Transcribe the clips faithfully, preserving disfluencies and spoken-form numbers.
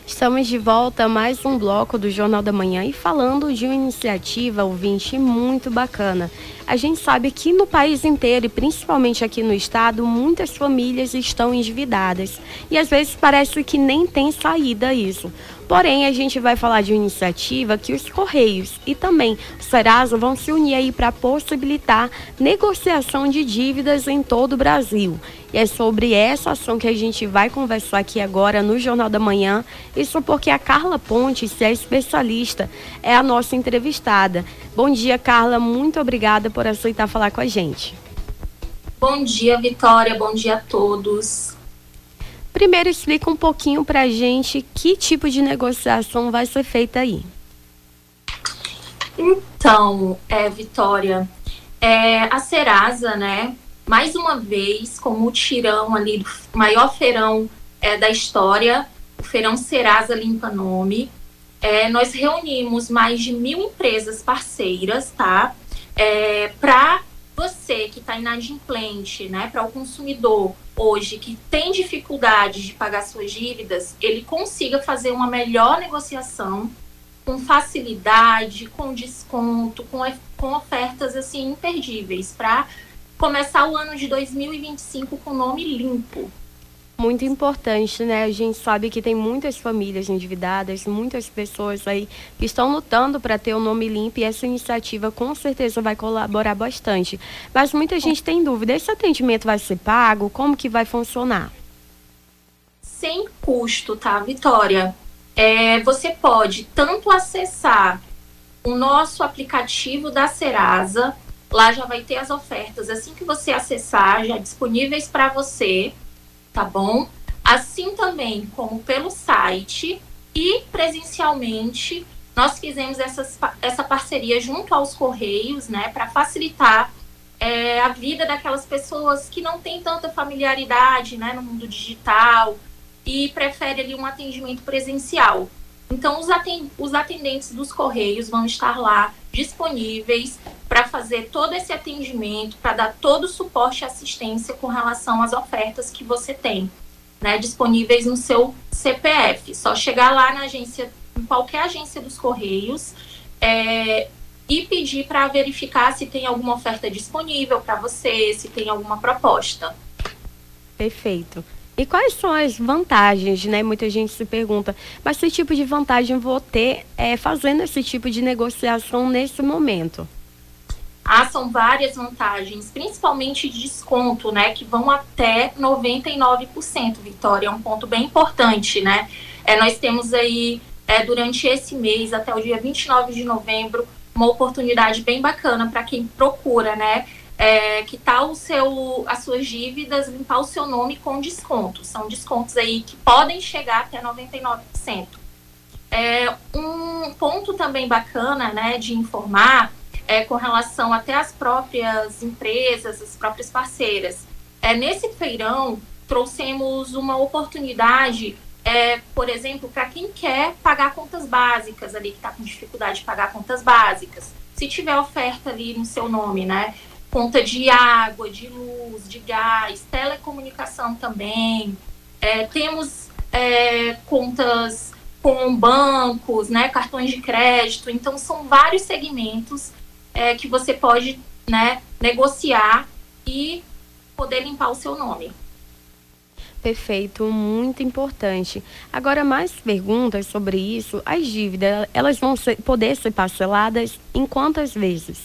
Estamos de volta a mais um bloco do Jornal da Manhã e falando de uma iniciativa, ouvinte, muito bacana. A gente sabe que no país inteiro e principalmente aqui no estado, muitas famílias estão endividadas e às vezes parece que nem tem saída isso. Porém, a gente vai falar de uma iniciativa que os Correios e também o Serasa vão se unir aí para possibilitar negociação de dívidas em todo o Brasil. E é sobre essa ação que a gente vai conversar aqui agora no Jornal da Manhã. Isso porque a Carla Pontes, que é especialista, é a nossa entrevistada. Bom dia, Carla. Muito obrigada por aceitar falar com a gente. Bom dia, Vitória. Bom dia a todos. Primeiro, explica um pouquinho para a gente que tipo de negociação vai ser feita aí. Então, é, Vitória, é, a Serasa, né, mais uma vez, como o tirão ali do maior feirão é, da história, o feirão Serasa Limpa Nome, é, nós reunimos mais de mil empresas parceiras, tá? É, para você que está inadimplente, né, para o consumidor hoje que tem dificuldade de pagar suas dívidas, ele consiga fazer uma melhor negociação com facilidade, com desconto, com, com ofertas assim imperdíveis para começar o ano de dois mil e vinte e cinco com nome limpo. Muito importante, né? A gente sabe que tem muitas famílias endividadas, muitas pessoas aí que estão lutando para ter o nome limpo e essa iniciativa com certeza vai colaborar bastante. Mas muita gente tem dúvida, esse atendimento vai ser pago? Como que vai funcionar? Sem custo, tá, Vitória? É, você pode tanto acessar o nosso aplicativo da Serasa, lá já vai ter as ofertas, assim que você acessar, já disponíveis para você, tá bom? Assim também como pelo site e presencialmente, nós fizemos essas, essa parceria junto aos Correios, né, para facilitar é, a vida daquelas pessoas que não têm tanta familiaridade, né, no mundo digital e prefere ali um atendimento presencial. Então, os atendentes dos Correios vão estar lá disponíveis para fazer todo esse atendimento, para dar todo o suporte e assistência com relação às ofertas que você tem, né, disponíveis no seu C P F. Só chegar lá na agência, em qualquer agência dos Correios, é, e pedir para verificar se tem alguma oferta disponível para você, se tem alguma proposta. Perfeito. E quais são as vantagens, né? Muita gente se pergunta, mas que tipo de vantagem vou ter é, fazendo esse tipo de negociação nesse momento? Ah, são várias vantagens, principalmente de desconto, né? Que vão até noventa e nove por cento, Vitória. É um ponto bem importante, né? É, nós temos aí, é, durante esse mês, até o dia vinte e nove de novembro, uma oportunidade bem bacana para quem procura, né? É, quitar o seu, as suas dívidas, limpar o seu nome com desconto. São descontos aí que podem chegar até noventa e nove por cento. É, um ponto também bacana, né, de informar é com relação até às próprias empresas, as próprias parceiras. É, nesse feirão, trouxemos uma oportunidade, é, por exemplo, para quem quer pagar contas básicas ali, que está com dificuldade de pagar contas básicas. Se tiver oferta ali no seu nome, né? Conta de água, de luz, de gás, telecomunicação também. É, temos é, contas com bancos, né, cartões de crédito. Então, são vários segmentos é, que você pode, né, negociar e poder limpar o seu nome. Perfeito, muito importante. Agora, mais perguntas sobre isso. As dívidas, elas vão ser, poder ser parceladas em quantas vezes?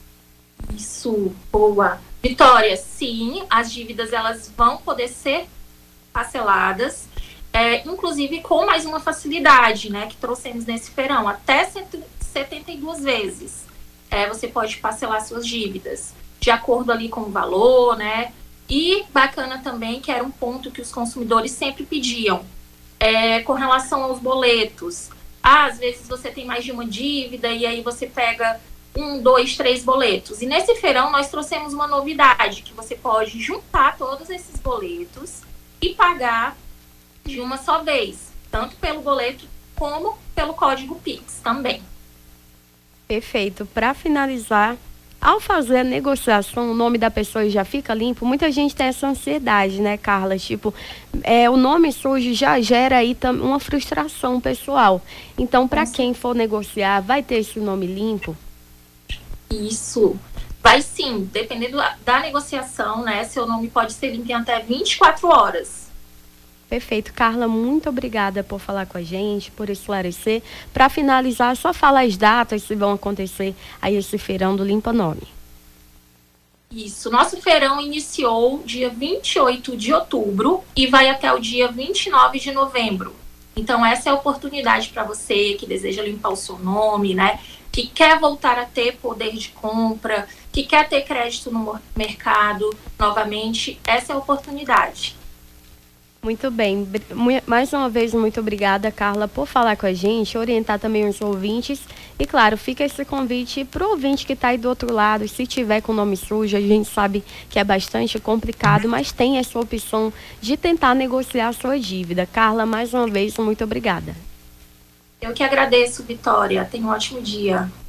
Isso, boa. Vitória, sim, as dívidas elas vão poder ser parceladas, é, inclusive com mais uma facilidade, né, que trouxemos nesse feirão, até setenta e duas vezes. É, você pode parcelar suas dívidas, de acordo ali com o valor, né, e bacana também, que era um ponto que os consumidores sempre pediam, é, com relação aos boletos. Ah, às vezes você tem mais de uma dívida e aí você pega um, dois, três boletos. E nesse feirão nós trouxemos uma novidade, que você pode juntar todos esses boletos e pagar de uma só vez, tanto pelo boleto como pelo código Pix também. Perfeito. Para finalizar ao fazer a negociação, o nome da pessoa já fica limpo. Muita gente tem essa ansiedade, né, Carla? Tipo, é, o nome sujo já gera aí uma frustração pessoal. Então, para quem for negociar, vai ter esse nome limpo? Isso. Vai sim, dependendo da negociação, né? Seu nome pode ser limpo em até vinte e quatro horas. Perfeito. Carla, muito obrigada por falar com a gente, por esclarecer. Para finalizar, só falar as datas que vão acontecer aí esse feirão do Limpa Nome. Isso. Nosso feirão iniciou dia vinte e oito de outubro e vai até o dia vinte e nove de novembro. Então, essa é a oportunidade para você que deseja limpar o seu nome, né? Que quer voltar a ter poder de compra, que quer ter crédito no mercado novamente. Essa é a oportunidade. Muito bem. Mais uma vez, muito obrigada, Carla, por falar com a gente, orientar também os ouvintes. E, claro, fica esse convite para o ouvinte que está aí do outro lado. Se tiver com o nome sujo, a gente sabe que é bastante complicado, mas tem essa opção de tentar negociar a sua dívida. Carla, mais uma vez, muito obrigada. Eu que agradeço, Vitória. Tenha um ótimo dia.